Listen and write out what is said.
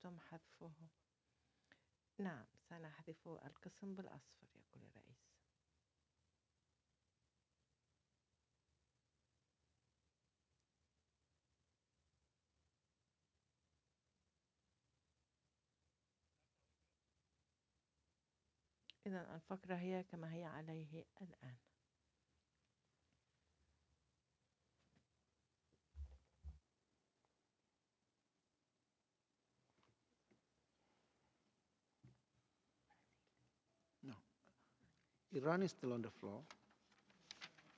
يتم حذفه. نعم، سنحذف القسم بالأصفر يقول الرئيس. إذن الفقرة هي كما هي عليه الآن. No. Iran is still on the floor.